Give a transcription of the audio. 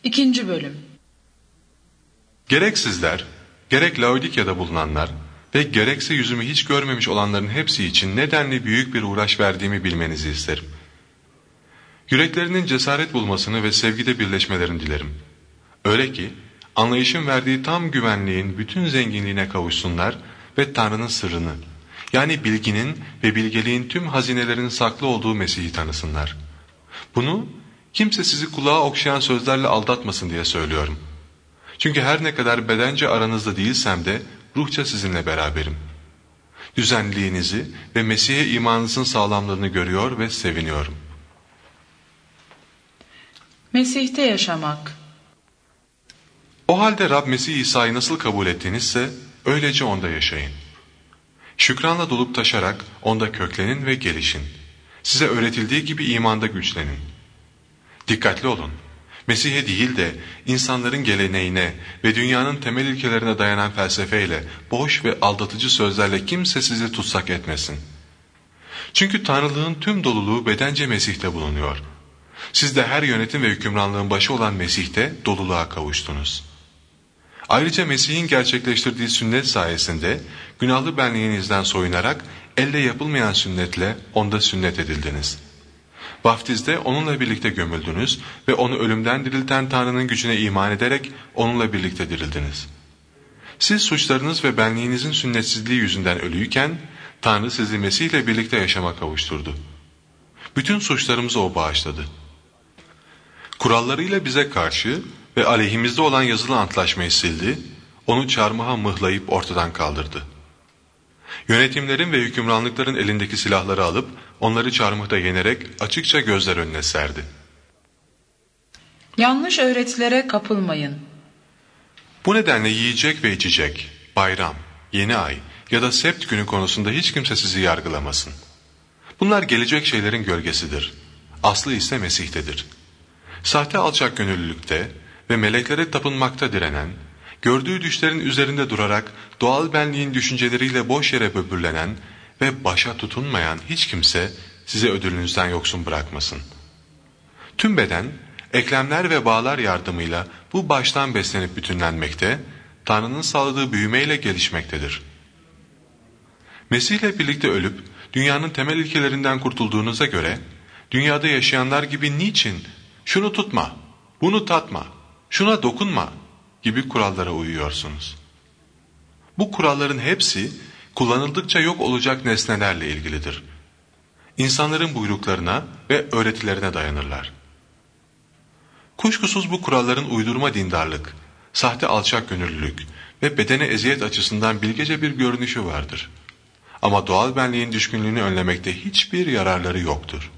2. Bölüm. Gerek sizler, gerek Laodikya'da bulunanlar ve gerekse yüzümü hiç görmemiş olanların hepsi için nedenli büyük bir uğraş verdiğimi bilmenizi isterim. Yüreklerinin cesaret bulmasını ve sevgide birleşmelerini dilerim. Öyle ki anlayışın verdiği tam güvenliğin bütün zenginliğine kavuşsunlar ve Tanrı'nın sırrını, yani bilginin ve bilgeliğin tüm hazinelerinin saklı olduğu Mesih'i tanısınlar. Bunu kimse sizi kulağa okşayan sözlerle aldatmasın diye söylüyorum. Çünkü her ne kadar bedence aranızda değilsem de ruhça sizinle beraberim. Düzenliliğinizi ve Mesih'e imanınızın sağlamlığını görüyor ve seviniyorum. Mesih'te yaşamak. O halde Rab Mesih İsa'yı nasıl kabul ettinizse öylece onda yaşayın. Şükranla dolup taşarak onda köklenin ve gelişin. Size öğretildiği gibi imanda güçlenin. Dikkatli olun. Mesih'e değil de insanların geleneğine ve dünyanın temel ilkelerine dayanan felsefeyle, boş ve aldatıcı sözlerle kimse sizi tutsak etmesin. Çünkü Tanrılığın tüm doluluğu bedence Mesih'te bulunuyor. Siz de her yönetim ve hükümranlığın başı olan Mesih'te doluluğa kavuştunuz. Ayrıca Mesih'in gerçekleştirdiği sünnet sayesinde günahlı benliğinizden soyunarak elde yapılmayan sünnetle onda sünnet edildiniz. Vaftizde onunla birlikte gömüldünüz ve onu ölümden dirilten Tanrı'nın gücüne iman ederek onunla birlikte dirildiniz. Siz suçlarınız ve benliğinizin sünnetsizliği yüzünden ölüyken Tanrı sizi Mesih ile birlikte yaşama kavuşturdu. Bütün suçlarımızı o bağışladı. Kurallarıyla bize karşı ve aleyhimizde olan yazılı antlaşmayı sildi, onu çarmıha mıhlayıp ortadan kaldırdı. Yönetimlerin ve hükümranlıkların elindeki silahları alıp onları çarmıhta yenerek açıkça gözler önüne serdi. Yanlış öğretilere kapılmayın. Bu nedenle yiyecek ve içecek, bayram, yeni ay ya da sept günü konusunda hiç kimse sizi yargılamasın. Bunlar gelecek şeylerin gölgesidir. Aslı ise Mesih'tedir. Sahte alçakgönüllülükte ve meleklere tapınmakta direnen, gördüğü düşlerin üzerinde durarak doğal benliğin düşünceleriyle boş yere böbürlenen ve başa tutunmayan hiç kimse size ödülünüzden yoksun bırakmasın. Tüm beden, eklemler ve bağlar yardımıyla bu baştan beslenip bütünlenmekte, Tanrı'nın sağladığı büyümeyle gelişmektedir. Mesih ile birlikte ölüp dünyanın temel ilkelerinden kurtulduğunuza göre, dünyada yaşayanlar gibi niçin şunu tutma, bunu tatma, şuna dokunma gibi kurallara uyuyorsunuz? Bu kuralların hepsi kullanıldıkça yok olacak nesnelerle ilgilidir. İnsanların buyruklarına ve öğretilerine dayanırlar. Kuşkusuz bu kuralların uydurma dindarlık, sahte alçakgönüllülük ve bedene eziyet açısından bilgece bir görünüşü vardır. Ama doğal benliğin düşkünlüğünü önlemekte hiçbir yararları yoktur.